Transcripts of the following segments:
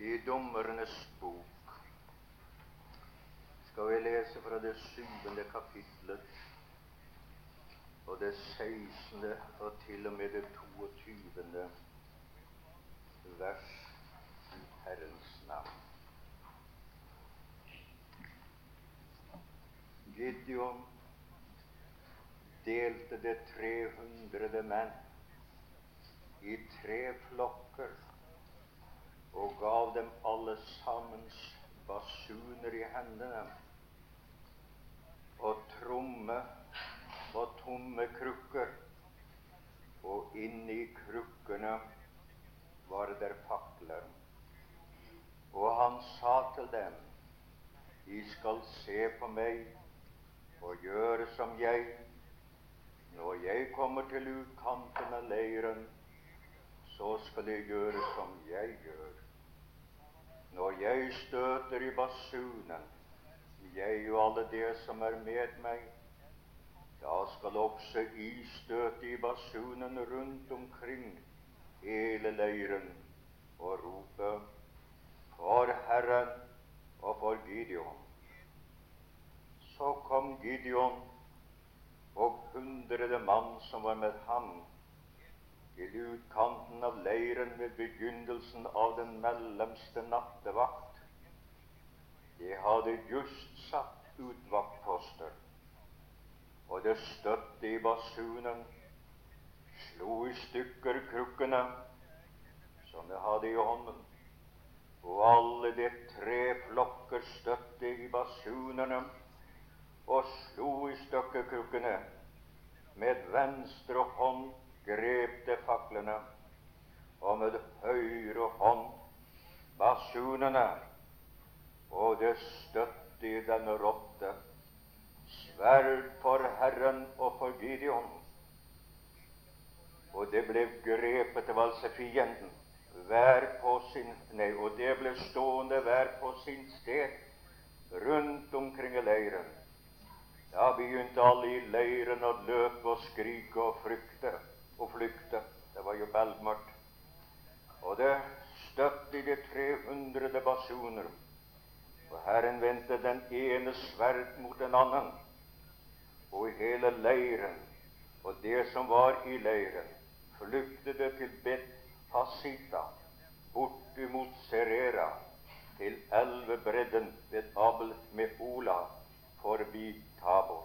I Dommernes bok skal vi lese fra det 7. kapitlet og det 16. og til og med det 22. vers i Herrens navn. Gideon delte det 300 menn i 3 flokker og gav dem alle sammen basuner i hendene og tromme og tomme krukker, og inni krukkene var der fakler. Og han sa til dem: I skal se på meg og gjøre som jeg. Når jeg kommer til utkanten av leiren, så skal jeg gjøre som jeg gjør. Når jeg støter i basunen, jeg og alle det som er med meg, da skal også I støte i basunen rundt omkring hele leiren og rope: For Herren og for Gideon. Så kom Gideon og 100 mann som var med ham til utkanten av leiren ved begynnelsen av den mellomste nattevakt. De hadde just satt ut vaktposter, og det støtte i basunen, slo i stykker krukkene som de hadde i hånden, og alle de 3 flokker støtte i basunene og slo i stykker krukkene. Med venstre hånd grep de faklene, og med høyre hånd basunene, og det støtte i denne ropte: Sverd for Herren og for Gideon. Og det ble grepet av altså fienden, og det ble stående hver på sin sted rundt omkring i leiren. Da begynte alle i leiren å løpe og skrike og flykte. Det var jo belgmørkt. Og det støtte i de 300 basuner. Og Herren vendte den ene sverd mot den annen. Og i hele leiren, og det som var i leiren, flyktet det til Bet-Hasita, bort imot Serera, til elvebredden ved Abel-Mehola, forbi Tabor.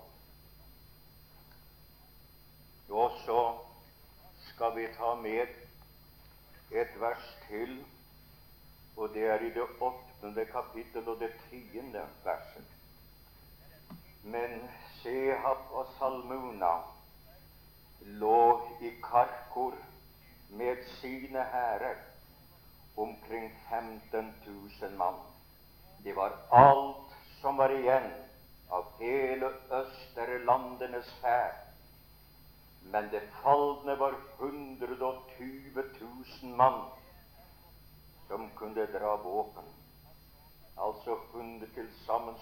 Og så skal vi ta med et vers til, og det er i det 8. kapittel og det 10. verset. Men Sehab og Salmuna lå i Karkor med sine hærer, omkring 15 000 mann. Det var alt som var igjen av hele Østerlandenes hær. Men det falne var 120 000 mann som kunne dra våpen. Altså til sammen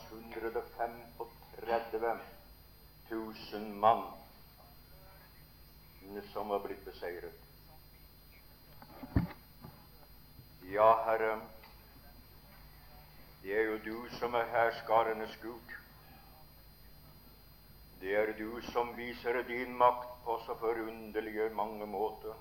135 000 mann som var blitt beseiret. Ja, Herre, det er jo du som er herskarenes Gud. Det er du som viser din makt på så forunderlige mange måter.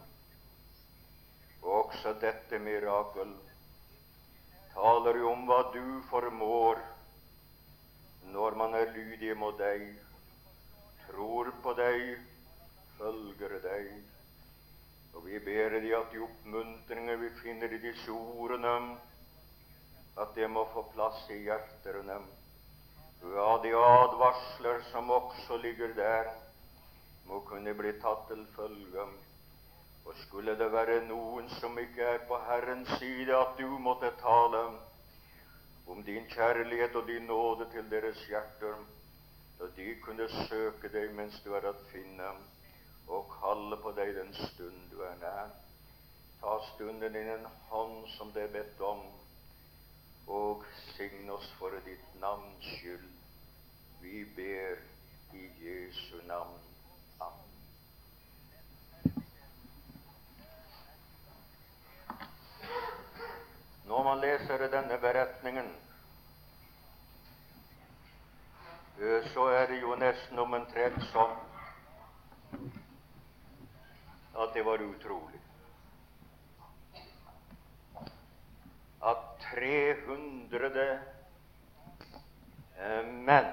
Også dette mirakel taler jo om hva du formår når man er lydig mot deg, tror på deg, følger deg. Og vi ber deg at de oppmuntringer vi finner i disse ordene, at det må få plass i hjerterne. Ja, de advarsler som også ligger der, må kunne bli tatt til følge. Og skulle det være noen som ikke er på Herrens side, at du måtte tale om din kjærlighet og din nåde til deres hjerter, så de kunne søke deg mens du er å finne, og kalle på deg den stund du er nær. Ta stunden i en hånd som det er bedt om, og sign oss for ditt navns skyld. Vi ber i Jesu navn. Amen. Når man leser at det var utrolig at 300 menn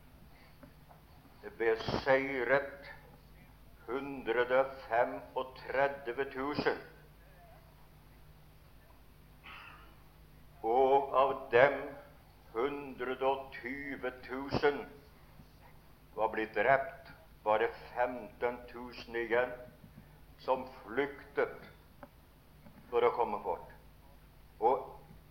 beseiret 135 000, og av dem 120 000 var blitt drept. Bare 15 000 igjen som flyktet for å komme bort. Og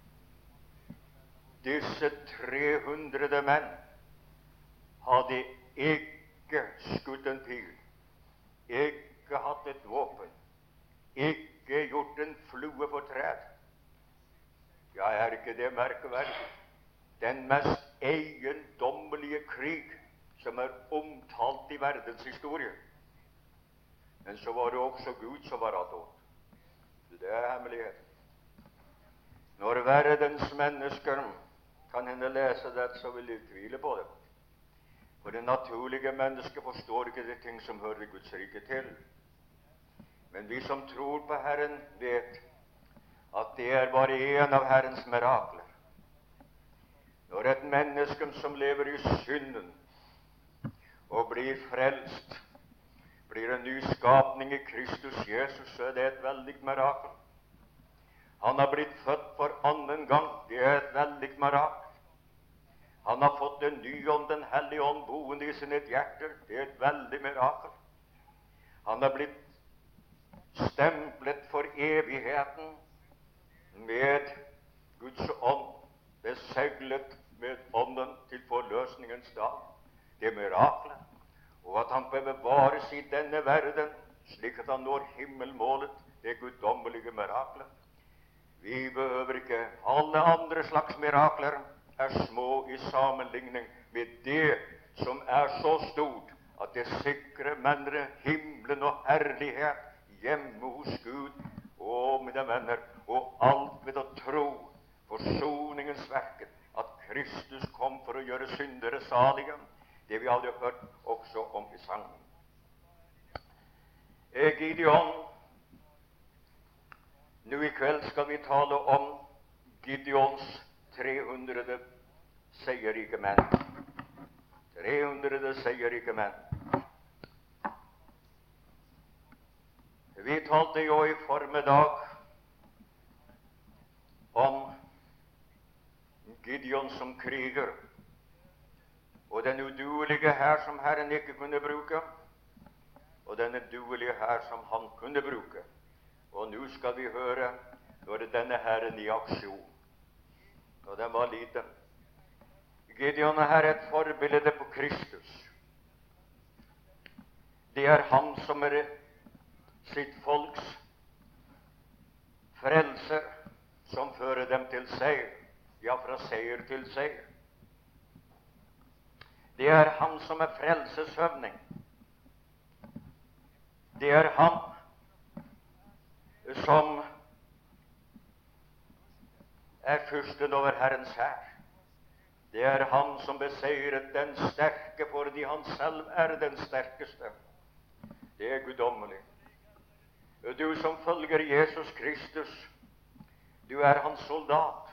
disse 300 menn hadde ikke skutt en pil, ikke hatt et våpen, ikke gjort en flue for træd. Ja, er ikke det merkeverdig? Den mest eiendommelige krig som er omtalt i verdenshistorie. Men så var det også Gud som var attåt. Det er hemmeligheten. Når verdens mennesker kan hende lese det, så vil de tvile på det. For det naturlige mennesket forstår ikke de ting som hører Guds rike til. Men vi som tror på Herren, vet at det er bare en av Herrens mirakler. Når et menneske som lever i synden og blir frelst, blir en ny skapning i Kristus Jesus, så er det et veldig mirakel. Han har blitt født for annen gang. Det er et veldig mirakel. Han har fått en ny ånd, Den hellige ånd, boende i sine hjerter. Det er et veldig mirakel. Han har blitt stemplet for evigheten med Guds ånd, beseglet med ånden til forløsningens dag. Det er miraklet. Og at han bevares i denne verden, slik at han når himmelmålet, det er guddommelige mirakler. Vi behøver ikke. Alle andre slags mirakler er små i sammenligning med det som er så stort at det sikrer mennesker himmelen og herlighet hjemme hos Gud. Og mine venner, og alt ved å tro forsoningens verket, at Kristus kom for å gjøre syndere salige, det vi hadde hørt også om i sangen. Gideon. Nå i kveld skal vi tale om Gideons 300 seierrike menn. 300 seierrike menn. Vi talte jo i formiddag om Gideon som kriger, og den uduelige hær som Herren ikke kunne bruke, og den uduelige hær som han kunne bruke. Og nå skal vi høre når denne Herren i aksjon, og den var liten. Gideon er et forbilde på Kristus. Det er han som er sitt folks frelser, som fører dem til seier, ja, fra seier til seier. Det er han som er frelseshøvding. Det er han som er fyrsten over Herrens hær. Det er han som beseiret den sterke, fordi han selv er den sterkeste. Det er guddommelig. Du som følger Jesus Kristus, du er hans soldat.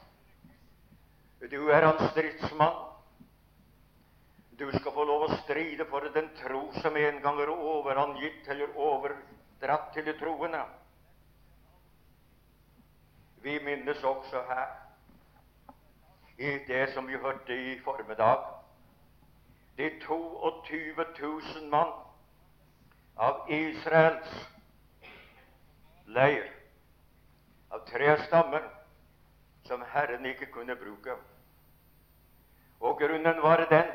Du er hans stridsmann. Du skal få lov å stride for den tro som en gang er overangitt eller overdratt til de troende. Vi minnes også her, i det som vi hørte i formiddag, de 22 000 mann av Israels leir, av 3 stammer, som Herren ikke kunne bruke. Og grunnen var den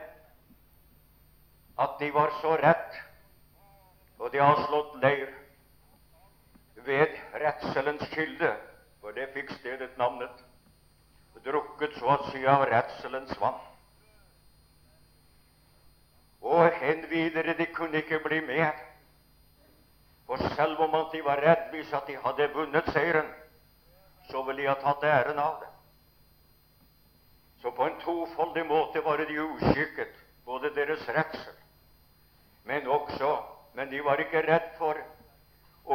at de var så rett, og de har slått leir ved redselens kilde, for det fikk stedet navnet, drukket så å si av redselens vann. Og hen videre, de kunne ikke bli med, for selv om at de var redd hvis at de hadde vunnet seieren, så ville de ha tatt æren av det. Så på en tofoldig måte var de uskikket, både deres redsel, men de var ikke redd for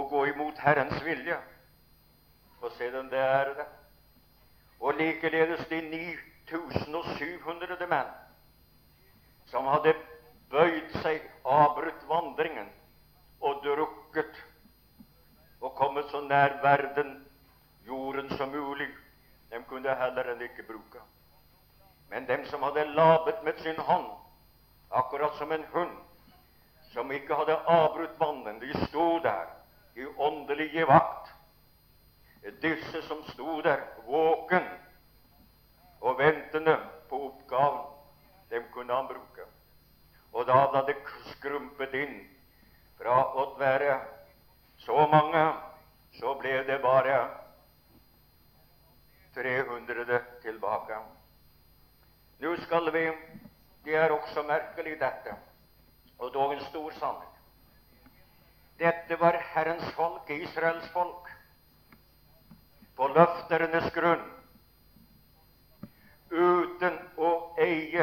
Herrens vilje. Og se den der det. Og likeledes de 9700 menn som hadde bøyd seg, avbrutt vandringen og drukket og kommet så nær verden, jorden som mulig, dem kunne heller enn ikke bruke. Men dem som hadde labet med sin hånd, akkurat som en hund, som ikke hadde avbrutt vandringen, de sto der i åndelige vakt. Disse som sto der våken og ventende på oppgaven, dem kunne han bruke. Og da hadde det skrumpet inn fra å være så mange, så ble det bare 300 tilbake. Nå skal vi, det er også merkelig dette, og dog en stor sannhet. Dette var Herrens folk, Israels folk, på løfternes grunn, uten å eie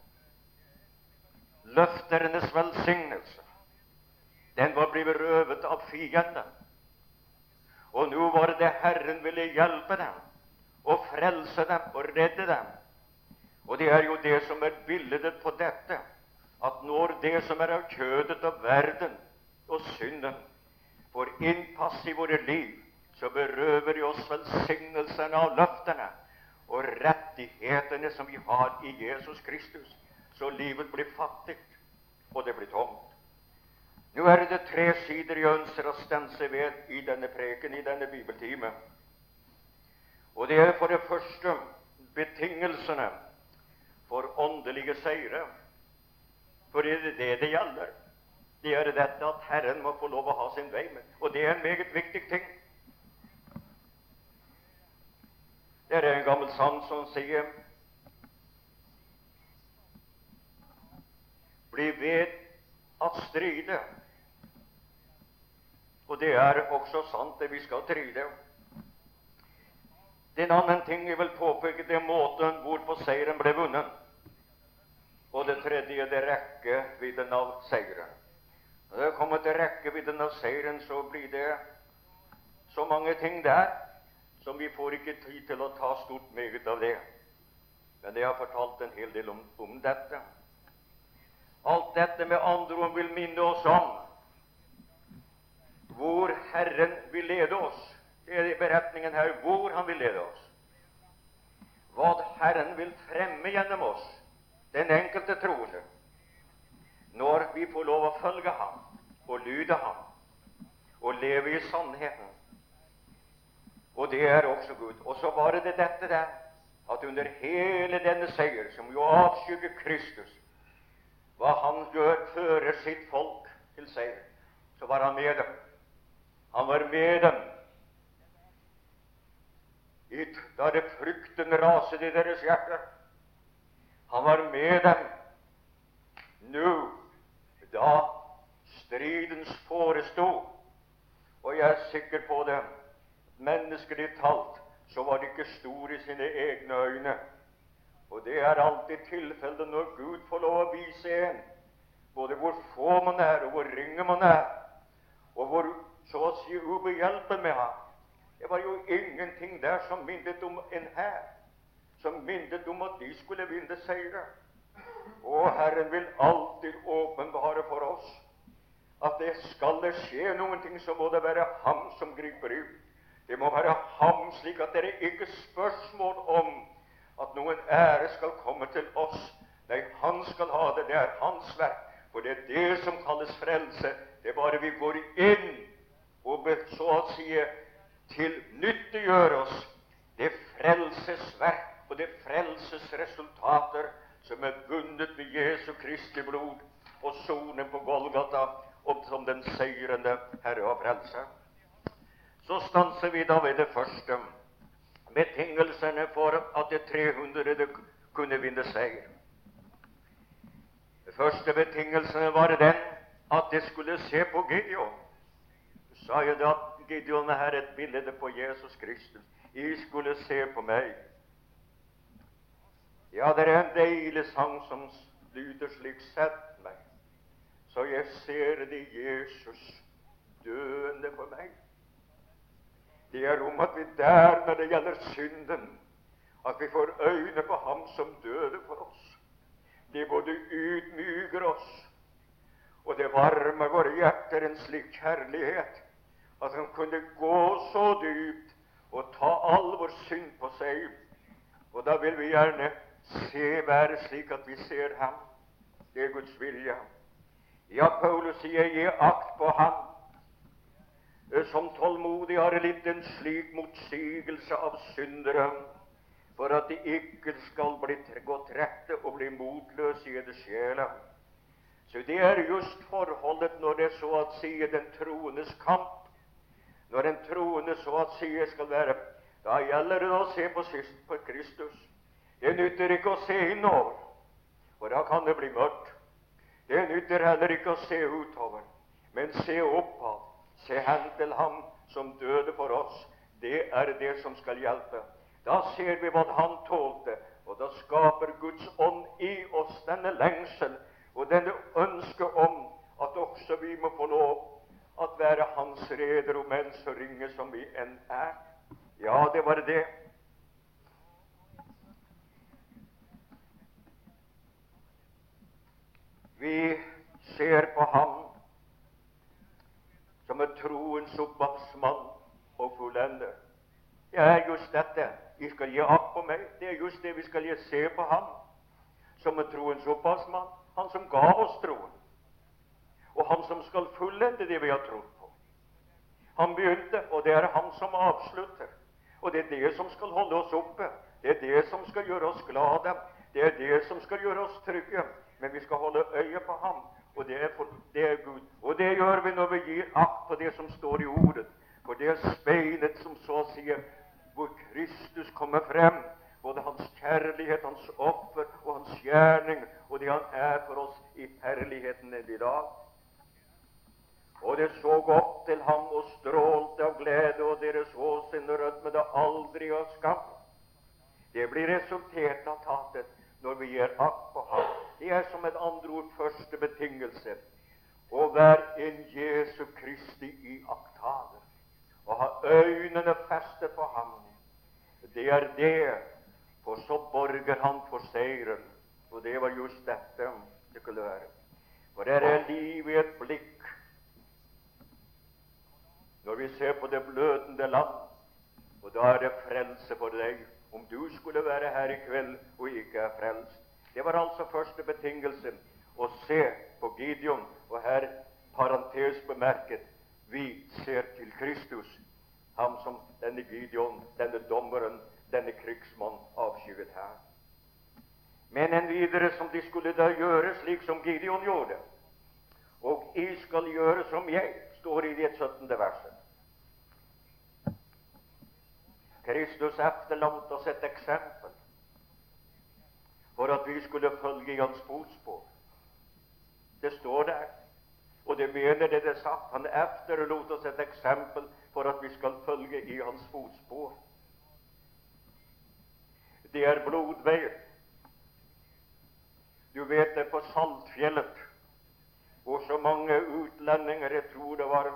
løfternes velsignelse. Den var blitt røvet av fienden. Og nå var det Herren ville hjelpe dem, og frelse dem, og redde dem. Og det er jo det som er bildet på dette, at når det som er av kjødet og verden og synden får innpass i våre liv, så berøver de oss velsignelsene av løftene og rettighetene som vi har i Jesus Kristus. Så livet blir fattig, og det blir tomt. Nå er det 3 sider jeg ønsker å stanse ved i denne preken, i denne bibeltime. Og det er for det første betingelsene for åndelige seire. For det er det det gjelder. Det er dette at Herren må få lov å ha sin vei med. Og det er en meget viktig ting. Det er en gammel sang som sier: bli ved at stride. Og det er også sant, det vi skal stride. Den annen ting jeg vil påpeke, det er måten hvorpå seieren ble vunnet. Og det tredje, det rekkevidden av seieren. Når det kommer til rekkevidden av seieren, så blir det så mange ting der som vi får ikke tid til å ta stort meget av det. Men jeg har fortalt en hel del om dette. Alt dette med andre ord vil minne oss om hvor Herren vil lede oss. Det er i beretningen her hvor han vil lede oss. Hva Herren vil fremme gjennom oss, den enkelte troende, når vi får lov å følge ham og lyde ham og leve i sannheten. Og det er også Gud. Og så var det dette der, at under hele denne seier, som jo avskygger Kristus, hva han gjør, fører sitt folk til seier, så var han med dem. Han var med dem da det frykten raset i deres hjerter. Han var med dem nå da stridens forestod. Og jeg er sikker på det, menneskelig talt, så var det ikke stor i sine egne øyne. Og det er alltid tilfellet når Gud får lov å vise en, både hvor få man er, og hvor ringe man er, og hvor så å si ubehjelpen med ham. Det var jo ingenting der som minnet om en hær, som minnet om at de skulle vinne seire. Og Herren vil alltid åpenbare for oss at det skal det skje noen ting, så må det være ham som griper ut. Det må være ham, slik at det er ikke spørsmål om at noen ære skal komme til oss. Nei, han skal ha det. Det er hans verk. For det er det som kalles frelse. Det er bare vi går inn og så å si tilnyttiggjør oss det frelsesverk og det frelsesresultater som er vunnet ved Jesu Kristi blod og sonen på Golgata, og som den seirende Herre og Frelser. Så stanser vi da ved det første, betingelsene for at det 300 kunne vinne seier. Det første betingelsene var den at de skulle se på Gideon. Så sa jeg da at Gideon er et bilde på Jesus Kristus. I skulle se på meg. Ja, det er en deilig sang som lyder slik: sett meg, så jeg ser det Jesus døende for meg. Det er om at vi der, når det gjelder synden, at vi får øyne på ham som døde for oss. Det både ydmyker oss, og det varmer våre hjerter en slik kjærlighet at han kunne gå så dypt og ta all vår synd på seg. Og da vil vi gjerne være slik at vi ser ham. Det er Guds vilje. Ja, Paulus sier, gi akt på ham som tålmodig har litt en slik motsigelse av syndere, for at de ikke skal gå trette og bli motløse i det sjela. Så det er just forholdet når det så at si den troendes kamp. Når en troende så at si skal være, da gjelder det å se på Kristus. Det nytter ikke å se innover, for da kan det bli mørkt. Det nytter heller ikke å se utover, men se oppad. Se hen til ham som døde for oss. Det er det som skal hjelpe. Da ser vi hva han tålte, og da skaper Guds ånd i oss denne lengsel og denne ønske om at også vi må få lov at være hans reder, om enn så ringe som vi enn er. Ja, det var det. Vi ser på ham som er troens opphavsmann og fullender. Det er just dette. Vi skal gi akt på meg. Det er just det vi skal se på ham som er troens opphavsmann. Han som ga oss troen, og han som skal fullende det vi har trodd på. Han begynte, og det er han som avslutter. Og det er det som skal holde oss oppe. Det er det som skal gjøre oss glade. Det er det som skal gjøre oss trygge. Men vi skal holde øye på ham, og det er Gud. Og det gjør vi når vi gir akt på det som står i ordet. For det er speilet som så sier, hvor Kristus kommer frem. Både hans kjærlighet, hans offer og hans gjerning, og det han er for oss i herligheten i dag. Og det så godt til ham og strålte av glede, og deres åsyn rødmede aldri av skam. Det blir resultatet av tatet når vi gir akt på ham. Det er som et andre ord første betingelse. Å være en Jesu Kristi i aktader, og ha øynene festet på ham. Det er det, for så borger han for seieren. Og det var just dette det skulle være. For det er liv i et blikk. Når vi ser på det blødende land, og da er det frelse for deg, om du skulle være her i kveld og ikke er frelst. Det var altså første betingelse, å se på Gideon, og her parentes bemerket, vi ser til Kristus, ham som denne Gideon, denne dommeren, denne krigsmann avskyet her. Men en videre som de skulle da gjøre slik som Gideon gjorde. Og I skal gjøre som jeg, står i det 17. verset. Kristus efterlatt oss et eksempel for at vi skulle følge i hans fotspor. Det står der, og det mener det er sagt. Han efterlot oss et eksempel for at vi skal følge i hans fotspor. Det er blodveien. Du vet det på Saltfjellet, hvor så mange utlendinger, jeg tror det var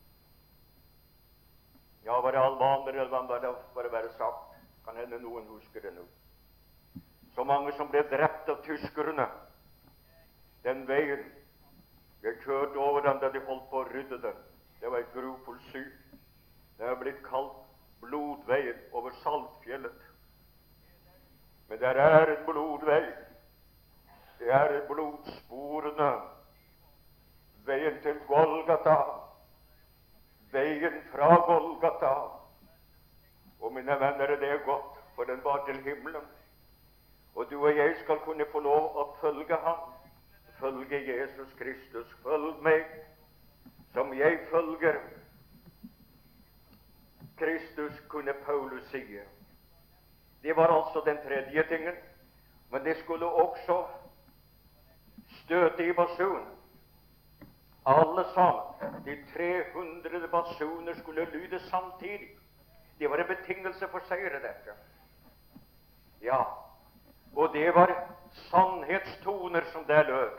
det albanere, eller hva det bare være sagt, kan hende noen husker det nå. Så mange som ble drept av tyskerne, den veien. Jeg kjørte over den da de holdt på å rydde den. Det var et grufullt syn. Det er blitt kalt blodveien over Saltfjellet. Men der er en blodvei. Det er blodsporene. Veien til Golgata. Veien fra Golgata. Og mine venner, det er godt, for den var til himmelen. Og du og jeg skal kunne få lov å følge ham. Følge Jesus Kristus. Følg meg, som jeg følger Kristus, kunne Paulus sige. Det var altså den tredje tingen. Men det skulle også støte i basunen. Alle sammen, de 300 basuner, skulle lyde samtidig. Det var en betingelse for seier, dette. Ja, og det var sannhetstoner som der lød.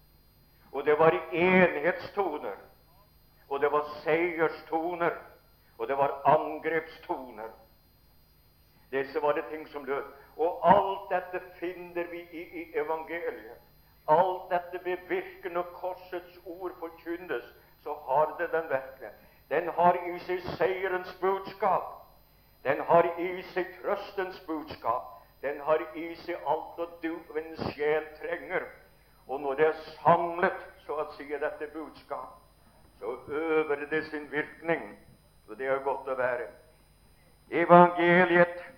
Og det var enhetstoner. Og det var seierstoner. og det var angrepstoner. Disse var det ting som lød. Og alt dette finner vi i evangeliet. Alt dette bevirker når korsets ord forkynnes, så har det den virkning. Den har i seg seierens budskap. Den har i seg trøstens budskap. Den har i seg alt og du og en sjel trenger. Og når det er samlet, så å si, dette budskap, så øver det sin virkning. Og det er godt å være. Evangeliet,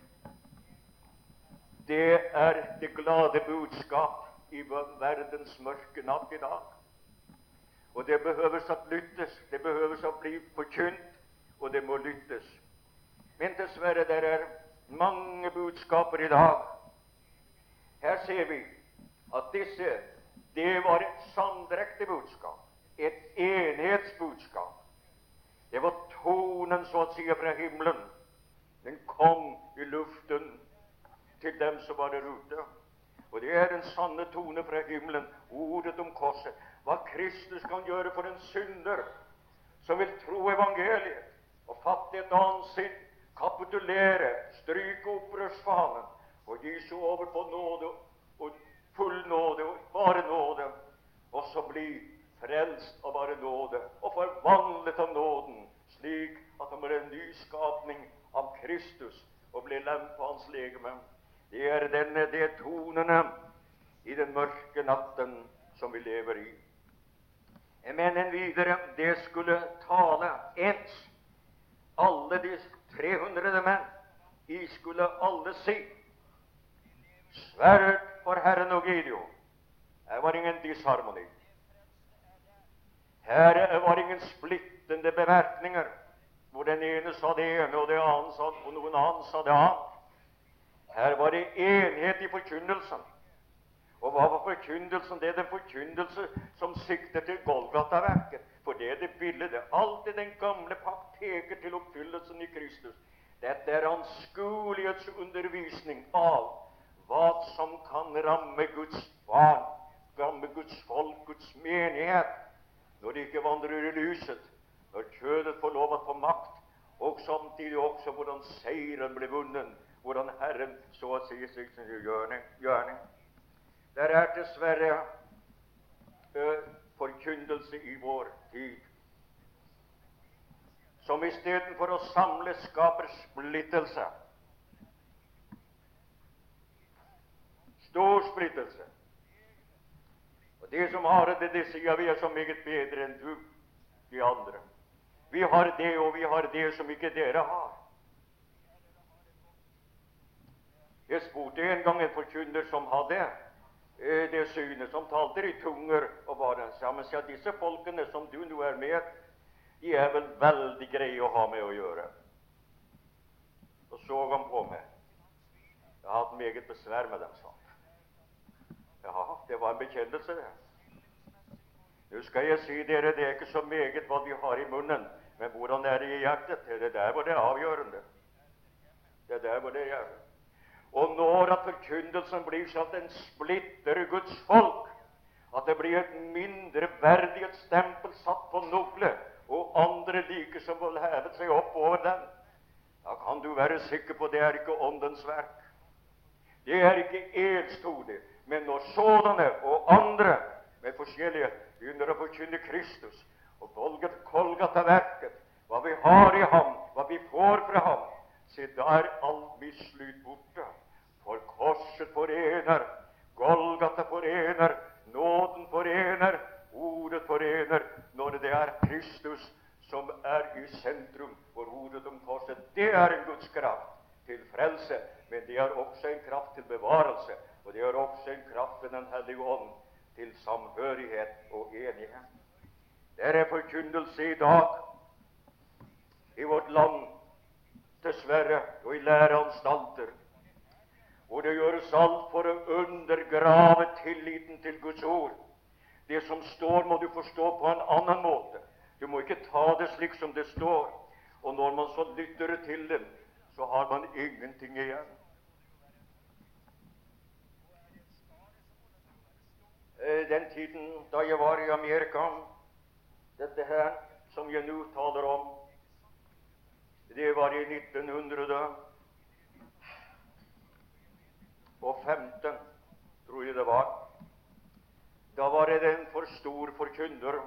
det er det glade budskap i verdens mørke natt i dag. Og det behøves å lyttes, det behøves å bli forkynt, og det må lyttes. Men dessverre, det er mange budskaper i dag. Her ser vi at disse, det var et samdrektig budskap, et enhetsbudskap. Det var tonen, så å si, fra himmelen. Den kom i luften til dem som var der ute. Og det er den sanne tone fra himmelen, ordet om korset. Hva Kristus kan gjøre for en synder som vil tro evangeliet og fatte et annet sinn, kapitulere, stryke opprørsfanen og gi seg over på nåde og full nåde og bare nåde, og så bli frelst av bare nåde og forvandlet av nåden, slik at han blir en ny skapning av Kristus og blir lem på hans legeme. Det er det tonene i den mørke natten som vi lever i. Men en videre, det skulle tale ens. Alle de 300 menn, de skulle alle si: Sverd for Herren og Gideon. Her var ingen disharmoni. Her var ingen splittende bemerkninger, hvor den ene sa det ene, og noen annen sa det annet. Her var det enhet i forkynnelsen. Og hva var forkynnelsen? Det er den forkynnelse som sikter til Golgata-verket. For det er det bildet. Alt i den gamle pakt peker til oppfyllelsen i Kristus. Dette er anskuelighetsundervisning av hva som kan ramme Guds barn, ramme Guds folk, Guds menighet, når de ikke vandrer i lyset, når kjødet får lov å få makt, og samtidig også hvordan seieren blir vunnet, hvordan Herren så å si sin gjørning. Der er dessverre forkynnelse i vår tid, som istedenfor å samle skaper splittelse. Stor splittelse. Og de som har det, de sier vi er så meget bedre enn du, de andre. Vi har det, og vi har det som ikke dere har. Jeg spurte en gang en forkynner som hadde det synet, som talte i tunger og bare sammen. Så disse folkene som du nå er med, de er vel veldig greie å ha med å gjøre. Og så han på meg. Jeg har hatt meget besvær med dem, sa han. Ja, det var en bekjennelse, det. Nå skal jeg si dere, det er ikke så meget hva vi har i munnen, men hvordan er det i hjertet? Det er der hvor det er avgjørende. Det er der hvor det er. Og når at forkynnelsen blir så at den splitter Guds folk, at det blir et mindreverdighetsstempel satt på noble, og andre like som vil heve seg opp over den, da kan du være sikker på det er ikke åndens verk. Det er ikke enstodig, men når sådanne og andre med forskjellige begynner å forkynne Kristus og Golgata-verket, hva vi har i ham, hva vi får fra ham, se, da er all mislyt borte. For korset forener, Golgata forener, nåden forener, ordet forener, når det er Kristus som er i sentrum for ordet om korset. Det er en Guds kraft til frelse, men det er også en kraft til bevarelse, og det er også en kraft ved Den hellige ånd til samhørighet og enighet. Det er forkynnelse i dag i vårt land, dessverre, og i læreanstalter, hvor det gjøres alt for å undergrave tilliten til Guds ord. Det som står, må du forstå på en annen måte. Du må ikke ta det slik som det står. Og når man så lytter til dem, så har man ingenting igjen. Den tiden da jeg var i Amerika, dette her som jeg nå taler om, var i 1915, tror jeg det var. Da var det en for stor forkynner.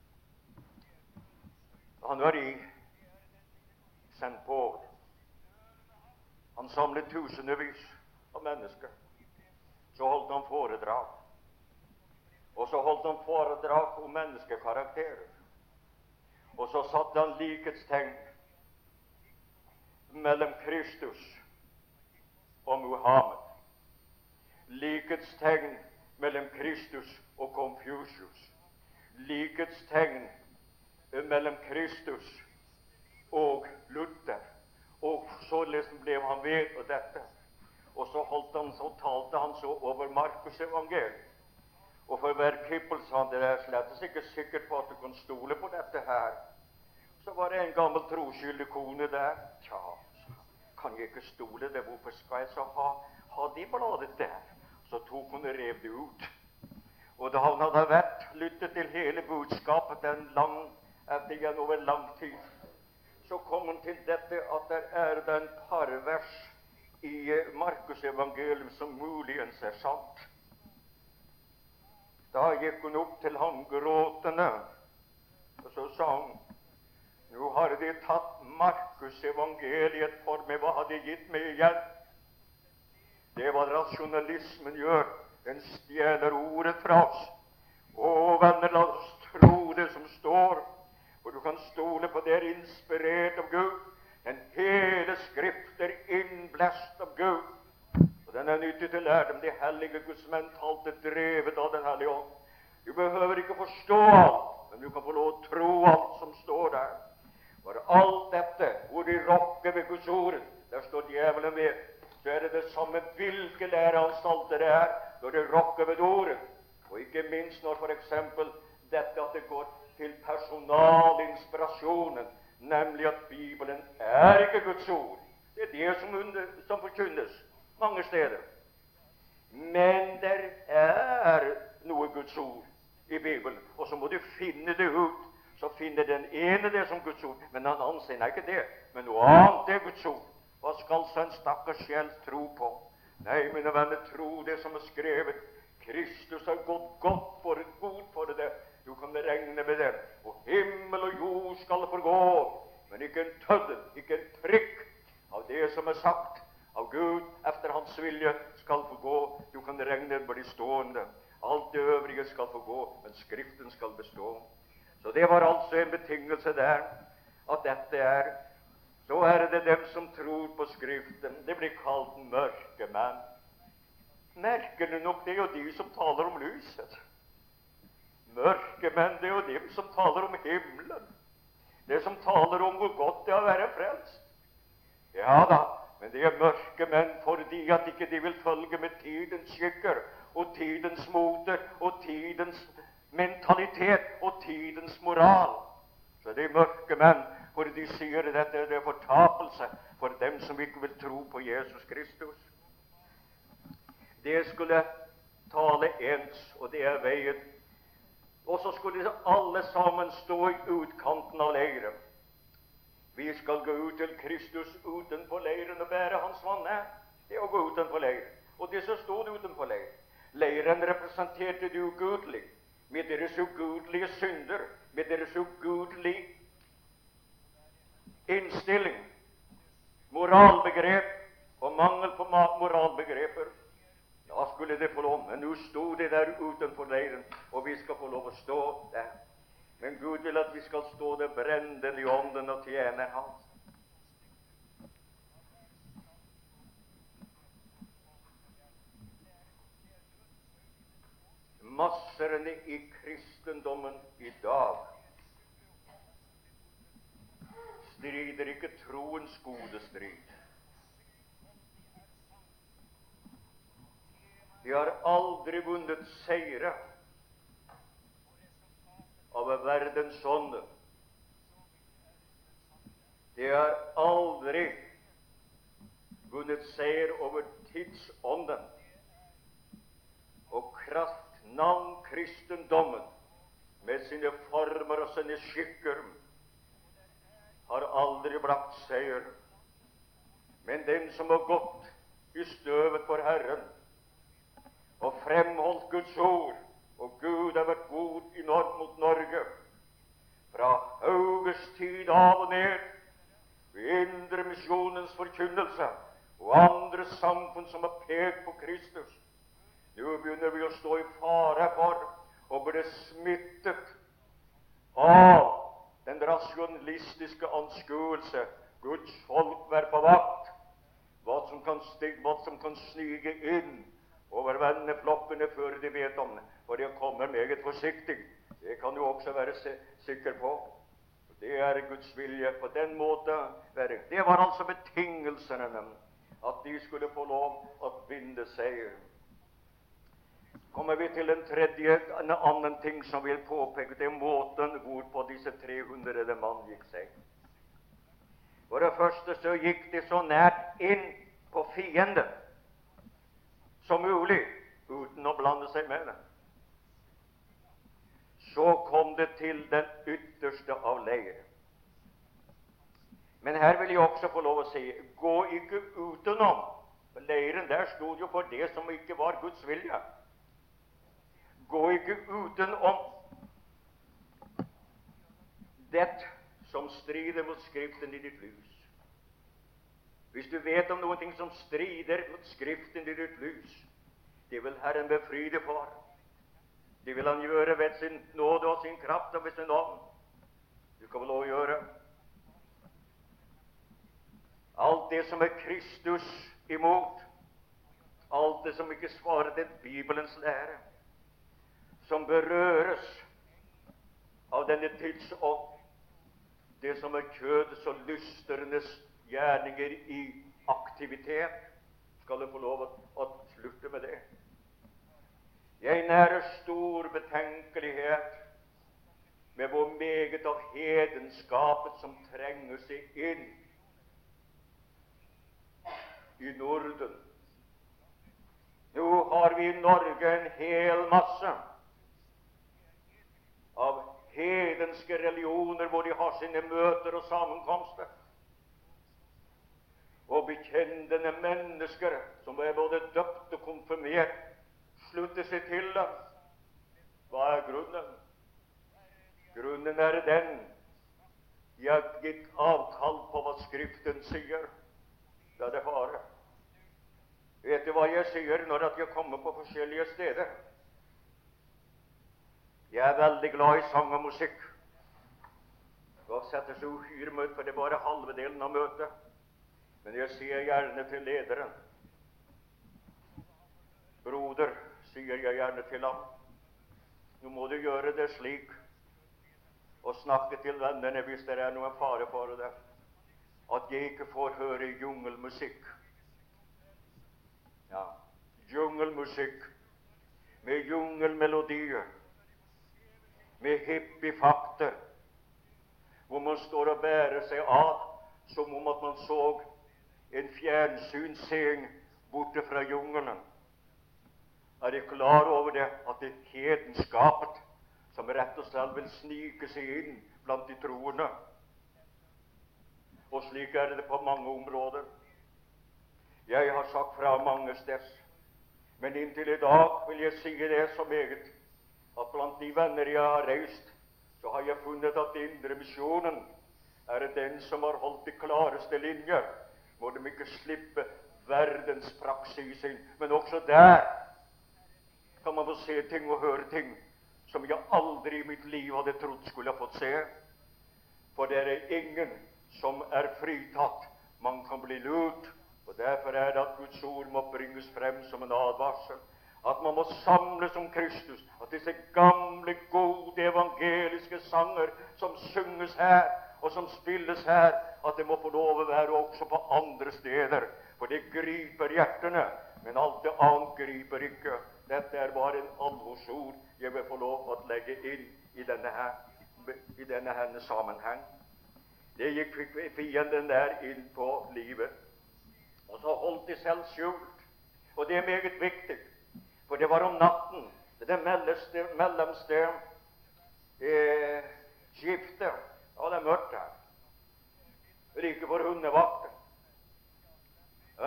Han var i St. Paul. Han samlet tusenvis av mennesker. Så holdt han foredrag. Og så holdt han foredrag om menneskekarakterer. Og så satte han likhetstegn mellom Kristus og Muhammed. Likhetstegn mellom Kristus og Confucius. Likhetstegn mellom Kristus og Luther. Og således ble han ved og dette. Og så talte han så over Markus evangeliet. Og for hver kippel sa han, det er slett ikke sikkert på at du kan stole på dette her. Så var det en gammel troskyldig kone der. Tja, kan jeg ikke stole det? Hvorfor skal jeg så ha de bladet der? Så tok hun og rev det ut. Og da han hadde lyttet til hele budskapet over lang tid, så kom hun til dette at det er den parvers i Markus evangelium som muligens er sant. Da gikk hun opp til ham gråtende, og så sa hun, nå har de tatt Markus evangeliet for meg, hva har de gitt meg igjen? Det er hva rasjonalismen gjør, den stjeler ordet fra oss. Å, venner, la oss tro det som står, og du kan stole på det er inspirert av Gud. Den hele skrift er innblest av Gud. Og den er nyttig til lærdom. De hellige Guds menn talte drevet av den hellige ånd. Du behøver ikke forstå alt, men du kan få lov å tro alt som står der. For alt dette, hvor de rokker ved Guds ord, der står djevelen ved, så er det det samme hvilke læreanstalter det er når det rokker ved ordet. Og ikke minst når for eksempel dette at det går til personalinspirasjonen, nemlig at Bibelen er ikke Guds ord. Det er det som forkynnes mange steder. Men det er noe Guds ord i Bibelen, og så må du finne det ut. Så finner den ene det som Guds ord, men den andre sier ikke det. Men noe annet er Guds ord. Hva skal så en stakkars sjel tro på? Nei, mine venner, tro det som er skrevet. Kristus har gått god for det. Du kan regne med det. Og himmel og jord skal forgå, men ikke en tøddel, ikke en prikk av det som er sagt av Gud efter hans vilje skal forgå. Du kan regne med de stående. Alt det øvrige skal forgå, men Skriften skal bestå. Så det var altså en betingelse der, at dette er. Så er det dem som tror på Skriften. Det blir kalt mørke menn. Merkelig nok, det er jo de som taler om lyset. Mørke menn, det er jo de som taler om himmelen. Det som taler om hvor godt det er å være frelst. Ja da, men det er mørke menn fordi at ikke de vil følge med tidens skikker og tidens moter og tidens mentalitet og tidens moral. Så det er mørke menn, for de sier dette er fortapelse for dem som ikke vil tro på Jesus Kristus. Det skulle tale ens, og det er veien. Og så skulle alle sammen stå i utkanten av leiren. Vi skal gå ut til Kristus utenfor leiren og bære hans vann. Det er å gå utenfor leiren. Og det som stod utenfor leiren. Leiren representerte det ugudelige, med deres ugudelige synder, med deres ugudelige innstilling, moralbegrep og mangel på moralbegreper. Da skulle det få lov, men nå stod det der utenfor leiren, og vi skal få lov å stå der. Men Gud vil at vi skal stå der brennende i ånden og tjene ham. Masserne i kristendommen i dag strider ikke troens gode strid. De har aldri vunnet seire over verdens ånde. De har aldri vunnet seier over tidsånden. Og kraftnavn kristendommen med sine former og sine skikker har aldri brakt seier Men den som har gått i støvet for Herren og fremholdt Guds ord, og Gud har vært god mot Norge fra Hauges tid av og ned, ved Indremisjonens forkynnelse og andre samfunn som har pekt på Kristus. Nå begynner vi å stå i fare for å bli smittet av den rasjonalistiske anskuelse. Guds folk vær på vakt. Hva som kan snige inn over venneflokkene før de vet om det. For de kommer meget forsiktig. Det kan du også være sikker på. Det er Guds vilje på den måte. Det var altså betingelsene, at de skulle få lov å vinne seier. Kommer vi til en annen ting som vil påpeke, det er måten hvorpå disse 300 mann gikk seg. For det første så gikk de så nært inn på fienden som mulig, uten å blande seg med det. Så kom det til den ytterste av leiren. Men her vil jeg også få lov å si, gå ikke utenom. For leiren der stod jo for det som ikke var Guds vilje. Gå ikke utenom det som strider mot Skriften i ditt lys. Hvis du vet om noen ting som strider mot Skriften i ditt lys, det vil Herren befri deg for. Det vil Han gjøre ved sin nåde og sin kraft og ved sin ånd. Du kan vel lov å gjøre alt det som er Kristus imot, alt det som ikke svarer til Bibelens lære, som berøres av denne tidsånd, det som er kjødets og lysternes gjerninger i aktivitet, skal du få lov å slutte med det. Jeg nærer stor betenkelighet med hvor meget av hedenskapet som trenger seg inn i Norden. Nå har vi i Norge en hel masse av hedenske religioner hvor de har sine møter og sammenkomster. Og bekjennende mennesker som er både døpt og konfirmert, slutter seg til dem. Hva er grunnen? Grunnen er den: de har gitt avkall på hva Skriften sier. Da er det fare. Vet du hva jeg sier når jeg kommer på forskjellige steder? Jeg er veldig glad i sang og musikk. Da setter seg uhyre mye, for det er bare halve delen av møtet. Men jeg sier gjerne til lederen, broder, sier jeg gjerne til ham, nå må du gjøre det slik, og snakke til vennene hvis det er noen fare for det, at jeg ikke får høre jungelmusikk. Ja, jungelmusikk med jungelmelodier, med hippiefakter, hvor man står og bærer seg av som om at man så en fjernsynsseing borte fra jungelen. Er de klar over det, at det er hedenskapet som rett og slett vil snike seg inn blant de troende? Og slik er det på mange områder. Jeg har sagt fra mange steder, men inntil i dag vil jeg si det så meget, at blant de venner jeg har reist, så har jeg funnet at Indremisjonen er den som har holdt de klareste linjer, hvor de ikke slipper verdens praksis inn. Men også der kan man få se ting og høre ting som jeg aldri i mitt liv hadde trodd skulle ha fått se. For det er ingen som er fritatt. Man kan bli lurt, og derfor er det at Guds ord må bringes frem som en advarsel. At man må samles om Kristus. At disse gamle, gode evangeliske sanger som synges her, og som spilles her, at det må få lov å være også på andre steder. For det griper hjertene, men alt det annet griper ikke. Dette er bare en alvorsord jeg vil få lov å legge inn i denne sammenheng. Det gikk fienden der inn på livet. Og så holdt de selv skjult. Og det er meget viktig, for det var om natten, det mellomste skiftet, og det er mørkt her. Like for hundevakten.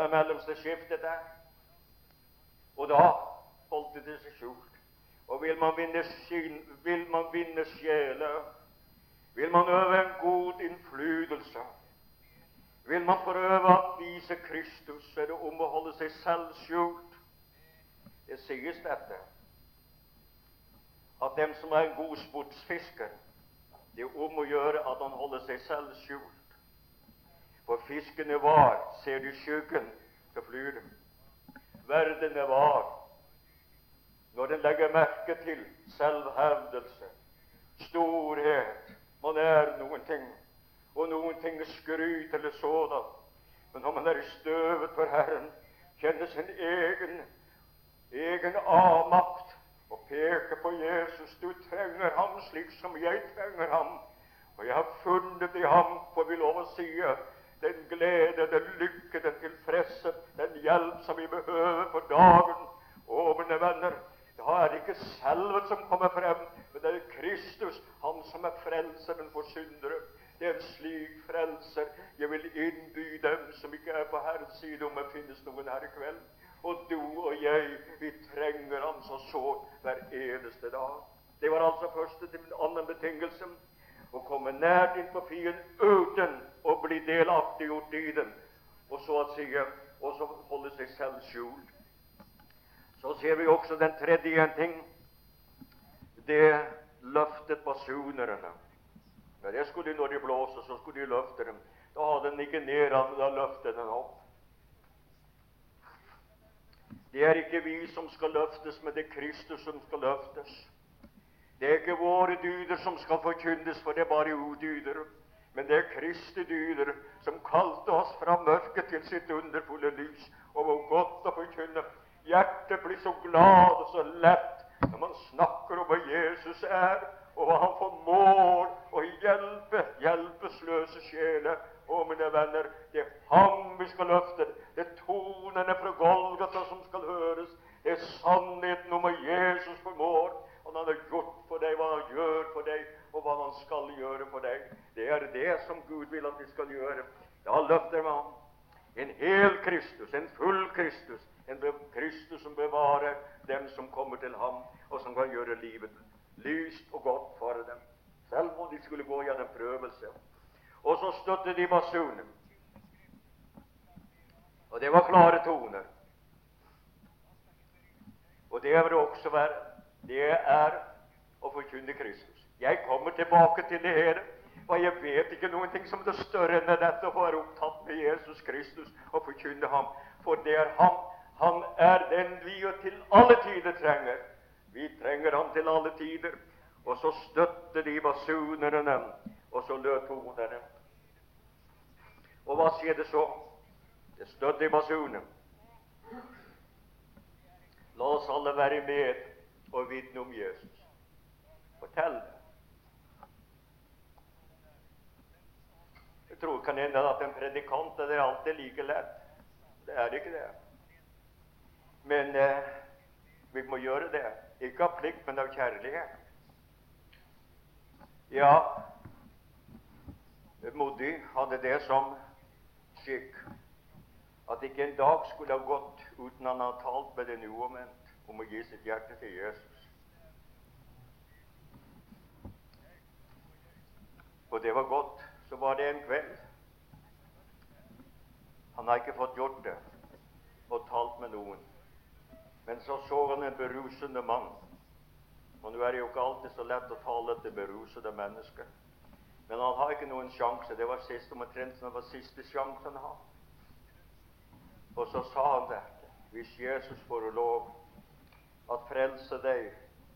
det mellomste skiftet der. Og da holdt det seg skjult. Og vil man vinne sjeler, vil man øve en god innflytelse, vil man prøve å vise Kristus, så er det om å holde seg selv skjult. Det sies dette, at dem som er en god sportsfisker, det er om å gjøre at han holder seg selv skjult. For fisken er var, ser du skyggen, så flyr den. Verden er var. Når den legger merke til selvhevdelse, storhet, man er noen ting, og noen ting er skryt eller sådan. Men når man er i støvet for Herren, kjenner sin egen avmakt, og peker på Jesus. Du trenger ham slik som jeg trenger ham, og jeg har funnet i ham, for vi lov å si, den glede, den lykke, den tilfredshet, den hjelp som vi behøver for dagen. Å, mine venner, da er det ikke selvet som kommer frem, men det er Kristus, han som er frelseren for syndere. Det er en slik frelser jeg vil innby dem som ikke er på Herrens side, om det finnes noen her i kveld. Og du og jeg, vi trenger ham så sårt hver eneste dag. Det var altså første til en annen betingelse, å komme nært inn på fienden uten å bli delaktiggjort i den, og så å si, og så holde seg selv skjult. Så ser vi også den tredje ting, det løftet basunerne. Men det skulle de, når de blåser, så skulle de løfte dem. Da hadde den ikke ned, da løftet den opp. Det er ikke vi som skal løftes, men det er Kristus som skal løftes. Det er ikke våre dyder som skal forkynnes, for det er bare udyder. Men det er Kristi dyder som kalte oss fra mørket til sitt underfulle lys. Og hvor godt å forkynne. Hjertet blir så glad og så lett når man snakker om hva Jesus er, og hva han formår å hjelpe hjelpeløse sjeler. Og mine venner, det er ham vi skal løfte. Det er tonene fra Golgata som skal høres. Det er sannheten om hva Jesus formår, og han har gjort for deg, hva han gjør for deg, og hva han skal gjøre for deg. Det er det som Gud vil at vi skal gjøre. Da løfter man en hel Kristus, en full Kristus, en Kristus som bevarer dem som kommer til ham, og som kan gjøre livet lyst og godt for dem, selv om de skulle gå gjennom prøvelse. Og så støtte de basunen. Og det var klare toner. Og det er også det er å forkynne Kristus. Jeg kommer tilbake til det her, og jeg vet ikke noen ting som er større enn dette, å være opptatt med Jesus Kristus og forkynne ham. For det er ham. Han er den vi jo til alle tider trenger. Vi trenger ham til alle tider. Og så støtte de basunerne, og så lød tonene. Og hva sier det så? Det støtte i basunen. La oss alle være med og vitne om Jesus. Fortell det. Jeg tror det kan hende at en predikant det er alltid like lett. Det er ikke det. Men vi må gjøre det. Ikke av plikt, men av kjærlighet. Ja, Modig hadde det som skikk at ikke en dag skulle ha gått uten han hadde talt med den uomvendt om å gi sitt hjerte til Jesus. Og det var godt. Så var det en kveld. Han har ikke fått gjort det og talt med noen. Men så han en berusende mann. Og nå er det jo ikke alltid så lett å tale til berusede mennesker. Men han har ikke noen sjanse. Det var siste sjansen han hadde. Og så sa han dette: hvis Jesus får lov at frelse deg,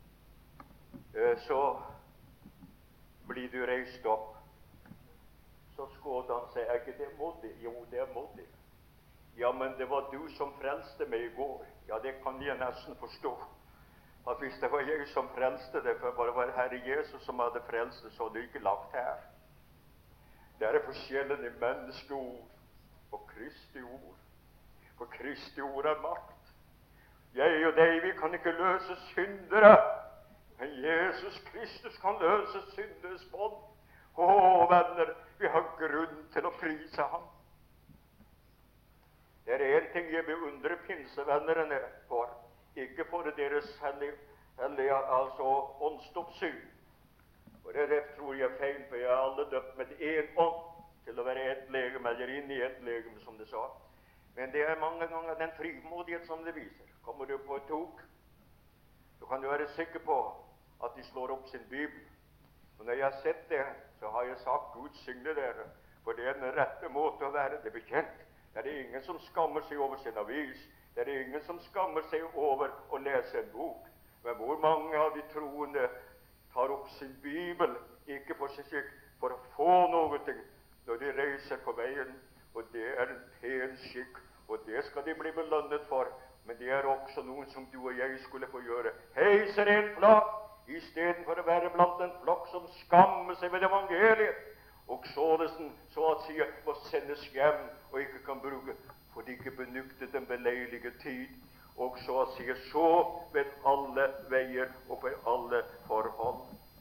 så blir du reist opp. Så skådde han seg: er ikke det modig? Jo, det er modig. Ja, men det var du som frelste meg i går. Ja, det kan jeg nesten forstå. At hvis det var jeg som frelste deg, for det var Herre Jesus som hadde frelst deg, så hadde du ikke lagt her. Det er forskjellen i menneskeord og Kristi ord. For Kristi ord er makt. Jeg og deg, vi kan ikke løse syndere, men Jesus Kristus kan løse synderes bånd. Å, venner, vi har grunn til å prise ham. Det er en ting jeg beundrer pinsevennerne for, ikke for deres hellige åndsoppsyn. For det tror jeg er feil, for jeg er alle døpt med én ånd til å være ett legeme, eller inn i ett legeme, som det sa. Men det er mange ganger den frimodighet som det viser. Kommer du på et tok, så kan du være sikker på at de slår opp sin bibel. Og når jeg har sett det, så har jeg sagt: Gud signe dere, for det er den rette måte å være det bekjent. Det er ingen som skammer seg over sin avis. Det er ingen som skammer seg over å lese en bok. Men hvor mange av de troende tar opp sin bibel, ikke for seg selv, for å få noe når de reiser på veien? Og det er en pen skikk, og det skal de bli belønnet for. Men det er også noen som du og jeg skulle få gjøre. Heiser en flagg, istedenfor å være blant en flokk som skammer seg ved evangeliet, og således så at sier må sendes hjem og ikke kan bruke, for de ikke benyttet den beleilige tid, og så at sier så ved alle veier og på alle forhold.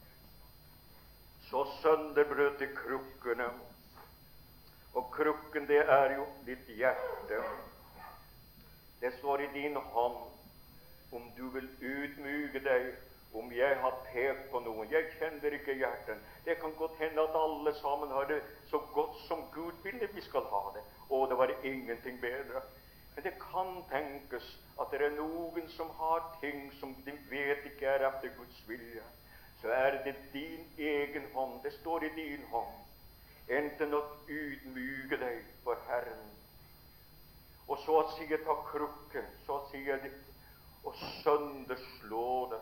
Så sønderbrøt de krukkene, og krukken, det er jo ditt hjerte. Det står i din hånd om du vil utmyke deg. Om jeg har pekt på noen, jeg kjenner ikke hjerten. Det kan godt hende at alle sammen har det så godt som Gud ville vi skal ha det, og det var ingenting bedre. Men det kan tenkes at det er noen som har ting som de vet ikke er etter Guds vilje. Så er det din egen hånd, det står i din hånd, enten å ydmyke deg for Herren, og så at sier ta krukken, så at sier ditt, og sønderslå det,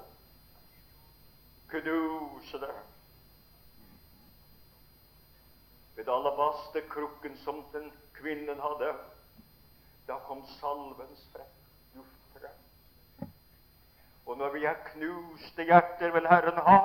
knuse det. Ved alabasterkrukken som den kvinnen hadde, da kom salvens duft frem. Og når vi har knuste hjerter, vil Herren ha.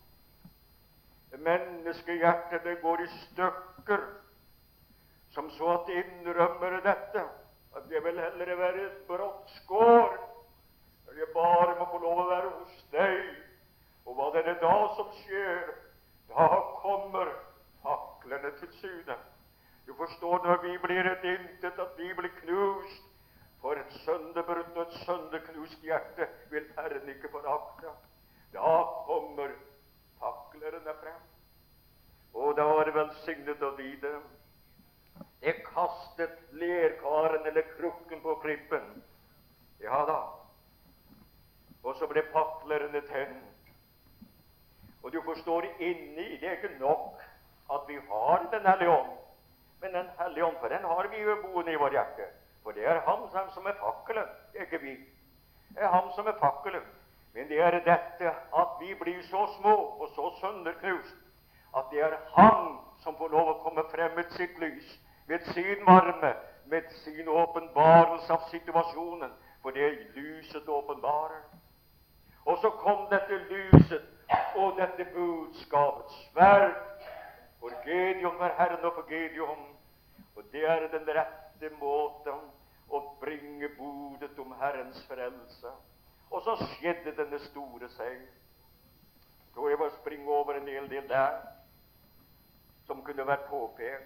Menneskehjertet, det går i stykker, som så at innrømmer dette, at jeg vil heller være et brått skår, eller jeg bare må få lov å være hos deg. Og hva det er da som skjer? Da kommer faklene til syne. Du forstår, når vi blir et intet, at vi blir knust. For et sønderbrutt og et sønderknust hjerte vil Herren ikke forakte. Da kommer faklerne frem. Og da var det velsignet å vite. Det kastet lerkaren eller krukken på klippen. Ja da. Og så ble faklerne tent. Og du forstår, inni det er ikke nok at vi har Den hellige ånd. Men Den hellige ånd, for den har vi jo boende i vår hjerte. For det er han som er fakkelen, det er ikke vi. Det er han som er fakkelen. Men det er dette at vi blir så små og så sønderknust, at det er han som får lov å komme frem med sitt lys, med sin varme, med sin åpenbarelse av situasjonen. For det er lyset åpenbarer. Og så kom dette lyset, og dette budskapet sverd for Gedeon, for Herren og for Gedeon. Og det er den rette måten å bringe budet om Herrens frelse. Og så skjedde denne store seier. Så jeg bare springe over en del der som kunne vært påpekt.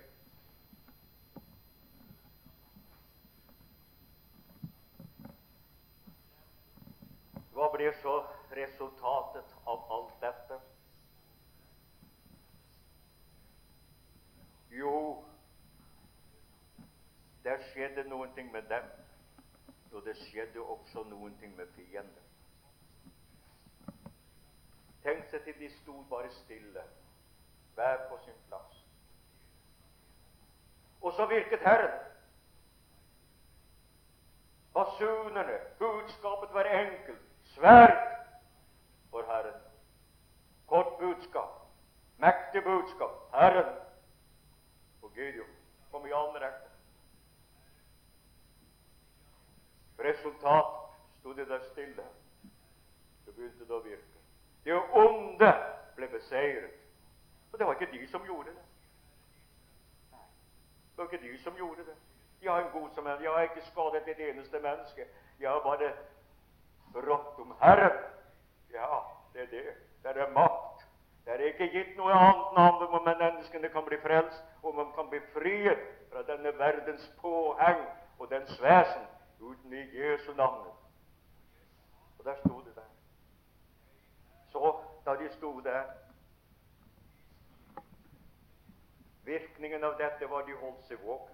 Hva ble så resultatet av alt dette? Jo, det skjedde noen ting med dem, og det skjedde også noen ting med fienden. Tenk seg til de stod bare stille, hver på sin plass. Og så virket Herren. Basunerne, budskapet var enkelt. Sverd for Herren. Kort budskap, mektig budskap. Herren og Gedeon kom i all rette. Resultat stod det der stille. Så begynte det å virke. Det onde ble beseiret. Og det var ikke de som gjorde det. Det var ikke de som gjorde det. Jeg har en god som en. Jeg har ikke skadet et eneste menneske. Jeg har bare rått om Herren. Ja, det er det. Det er makt. Det er ikke gitt noe annet navn om menneskene kan bli frelst, og man kan bli friet fra denne verdens påheng og på dens vesen, uten i Jesu navn. Og der sto det der. Så da de sto der, virkningen av dette var de holdt seg våken.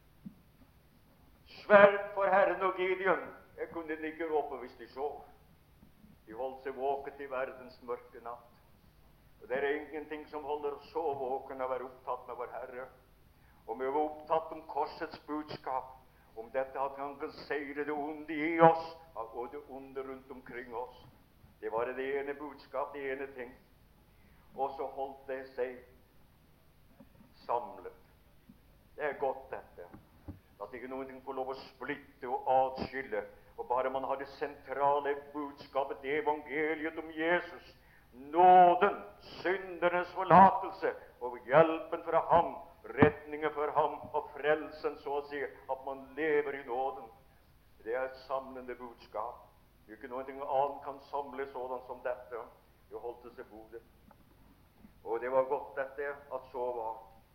Sverd for Herren og Gideon, jeg kunne den ikke råpe hvis de sov. De holdt seg våket i verdens mørke natt. Og det er ingenting som holder oss så våken å være opptatt med vår Herre. Og vi var opptatt om korsets budskap, om dette at han kan seire det onde i oss og det onde rundt omkring oss. Det var det ene budskap, det ene ting. Og så holdt det seg samlet. Det er godt dette, at ikke noen får lov å splitte og atskille, og bare man har det sentrale budskapet, det evangeliet om Jesus, nåden, syndernes forlatelse og hjelpen fra ham, redningen for ham og frelsen, så å si, at man lever i nåden. Det er et samlende budskap. Ikke noe annet kan samle sådan som dette. Det holdt seg gode. Og det var godt dette at så var.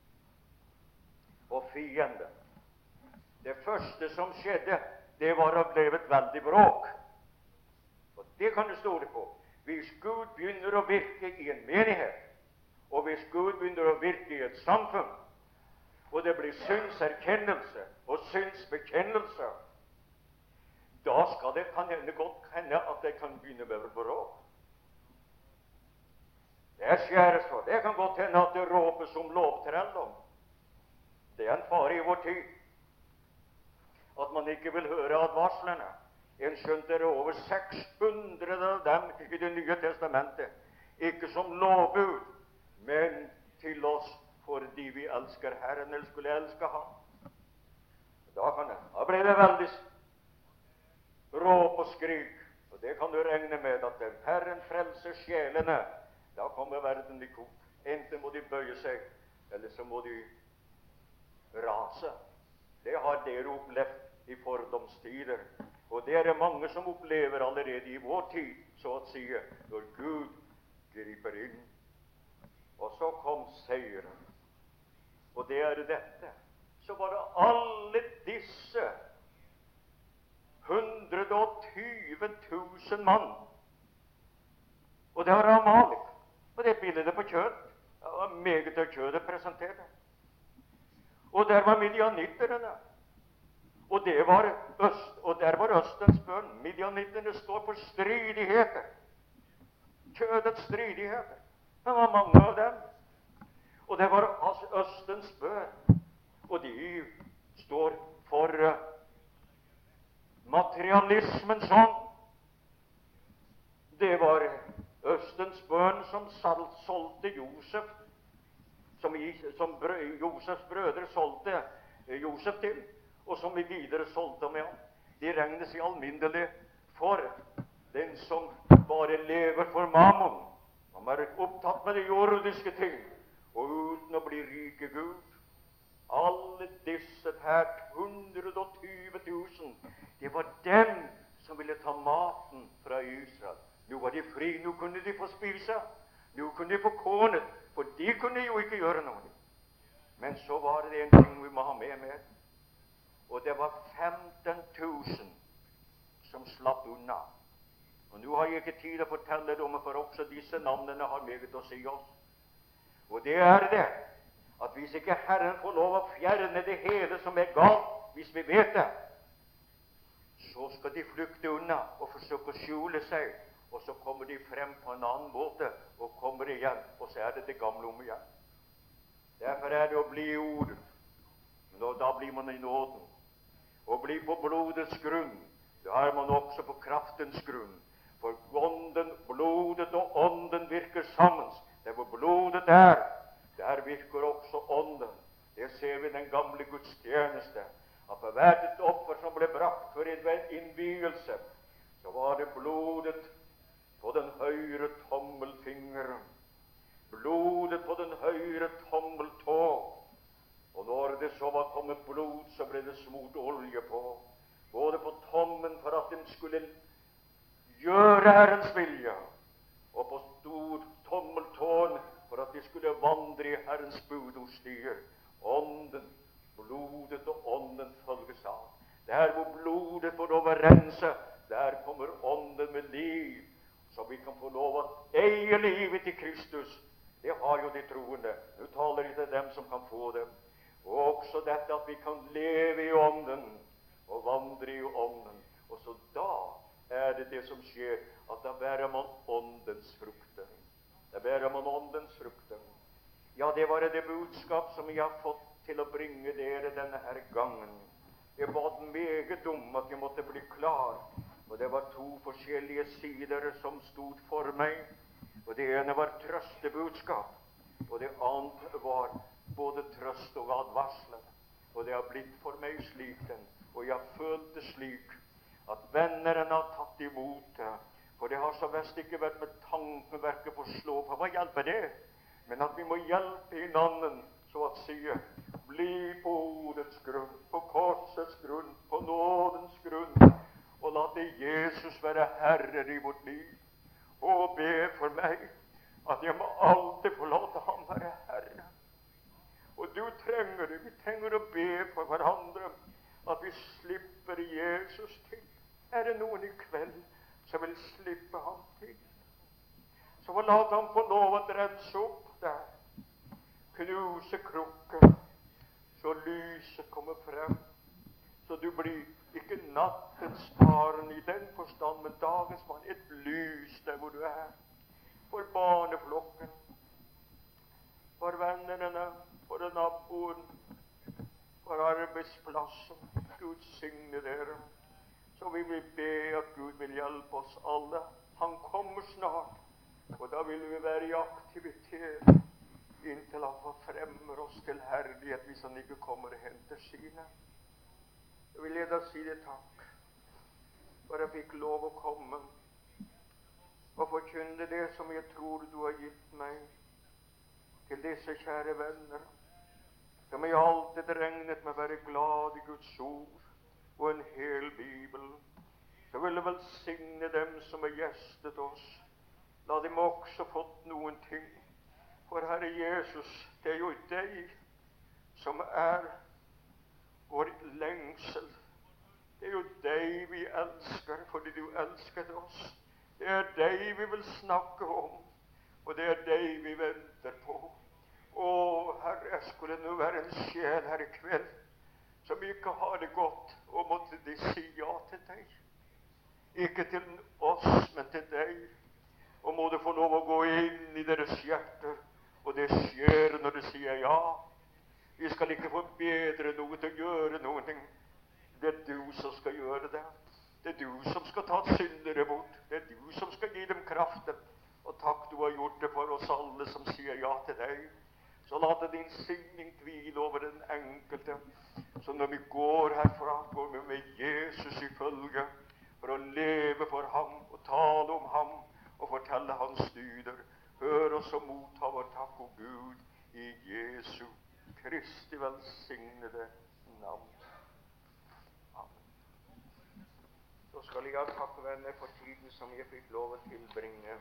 Og fiende. Det første som skjedde, det var å bli et veldig bråk. Og det kan du stole på. Hvis Gud begynner å virke i en menighet, og hvis Gud begynner å virke i et samfunn, og det blir syndserkjennelse og synsbekjennelse, da skal det godt hende at det kan begynne med bråk. Det skjæres for. Det kan godt hende at det råpes om lovtreldom. Det er en fare i vår tid at man ikke vil høre advarslene. En skjønt det er over 600 av dem i Det nye testamentet, ikke som lovbud, men til oss fordi vi elsker Herren eller skulle elske ham. Da ble det veldig råp og skrik, og det kan du regne med at den Herren frelser sjelene. Da kommer verden i kok. Enten må de bøye seg, eller så må de rase. Det har dere opplevd i fordomstider, og det er mange som opplever allerede i vår tid, så å si, når Gud griper inn. Og så kom seieren. Og det er dette. Så var det alle disse 120 000 mann. Og det var Amalek. Og det bildet på kjøtt. Det var meget av kjøttet presentert. Og der var midianitterne. Og der var Østens bønn. Midianitterne står for stridigheter. Kjødets stridigheter. Det var mange av dem. Og det var Østens bønn. Og de står for materialismens ånd. Det var Østens bønn som solgte Josef, som Josefs brødre solgte Josef til, og som vi videre solgte med ham. De regnes i alminnelig for den som bare lever for mammon. Han er opptatt med de jordiske ting, og uten å bli rik i Gud. Alle disse her 120 000, det var dem som ville ta maten fra Israel. Nå var de fri, nå kunne de få spise, nå kunne de få kornet, for de kunne jo ikke gjøre noe. Men så var det en ting vi må ha med, og det var 15 000 som slapp unna. Og nå har jeg ikke tid å fortelle dem, for også disse navnene har meget å si oss. Og det er det, at hvis ikke Herren får lov å fjerne det hele som er galt, hvis vi vet det, så skal de flykte unna og forsøke å skjule seg, og så kommer de frem på en annen måte og kommer igjen, og så er det det gamle om igjen. Derfor er det å bli i ordet, men da blir man i nåden. Å bli på blodets grunn, da er man også på kraftens grunn. For ånden, blodet og ånden virker sammen. Der hvor blodet er, der virker også ånden. Det ser vi i den gamle gudstjeneste. At for hvert et offer som ble brakt for en innvielse, så var det blodet på den høyre tommelfingeren, blodet på den høyre tommeltå. Og når det så var kommet blod, så ble det smurt olje på, både på tommen for at den skulle gjøre Herrens vilje, og på stor tommeltåen for at de skulle vandre i Herrens budordstier. Ånden, blodet og ånden følges av. Der hvor blodet får lov å rense, der kommer Ånden med liv, så vi kan få lov å eie livet til Kristus. Det har jo de troende. Nå taler jeg til dem som kan få det. Og også dette at vi kan leve i Ånden og vandre i Ånden. Og så da er det det som skjer, at da bærer man Åndens frukter. Da bærer man Åndens frukter. Ja, det var det budskap som jeg har fått til å bringe dere denne her gangen. Jeg bad meget om at jeg måtte bli klar, og det var to forskjellige sider som stod for meg. Og det ene var trøstebudskap, og det andre var både trøst og advarsler. Og det har blitt for meg slik og jeg følte slik at vennerne har tatt imot det. For det har så vest ikke vært med tanken verken på å slå på, hva hjelper det? Men at vi må hjelpe hverandre, så å si, bli på ordets grunn, på korsets grunn, på nådens grunn, og la det Jesus være herre i vårt liv. Og be for meg at jeg må alltid få lov til ham være herre. Og du trenger det. Vi trenger å be for hverandre at vi slipper Jesus til. Er det noen i kveld som vil slippe ham til, så må la ham få lov å rense opp der, knuse krukken, så lyset kommer frem, så du blir ikke nattens barn i den forstand, men dagens barn, et lys der hvor du er, for barneflokken, for vennene, for naboen, for arbeidsplassen. Gud signe dere. Så vi vil be at Gud vil hjelpe oss alle. Han kommer snart, og da vil vi være i aktivitet inntil han forfremmer oss til herlighet, hvis han ikke kommer og henter sine. Jeg vil da si det takk for jeg fikk lov å komme og forkynne det som jeg tror du har gitt meg til disse kjære venner, som jeg alltid regnet med å være glad i Guds ord og en hel Bibel. Så vil jeg velsigne dem som har gjestet oss. La dem også fått noen ting. For Herre Jesus, det er jo deg som er vår lengsel. Det er jo deg vi elsker, fordi du elsket oss. Det er deg vi vil snakke om, og det er deg vi venter på. Å, Herre, skulle det nå være en sjel her i kveld som ikke har det godt, og måtte de si ja til deg. Ikke til oss, men til deg. Og må du få lov å gå inn i deres hjerter, og det skjer når du sier ja. Vi skal ikke forbedre noe til å gjøre noe. Det er du som skal gjøre det. Det er du som skal ta syndere bort. Det er du som skal gi dem kraften. Og takk, du har gjort det for oss alle som sier ja til deg. Så la det din signing hvile over den enkelte. Så når vi går herfra, går vi med Jesus i følge, for å leve for ham, og tale om ham, og fortelle hans dyder. Hør oss og motta vår takk, o Gud, i Jesu Kristi velsignede navn. Amen. Så skal jeg takke venner for tiden som jeg fikk lov å tilbringe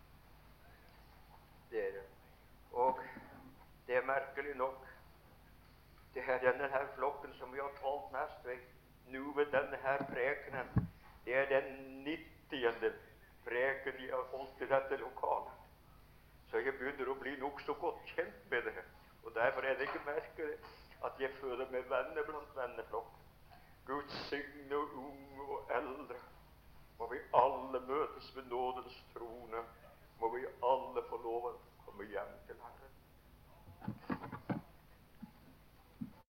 dere. Og det er merkelig nok, det er denne her flokken som vi har talt mest ved nå ved denne her prekenen. Det er den 90. preken jeg har holdt i dette lokalet. Så jeg begynner å bli nok så godt kjent med det. Og derfor er det ikke merkelig at jeg føler meg venner blant venneflokken. Guds signe unge og eldre. Må vi alle møtes ved nådens trone. Må vi alle få lov å komme hjem.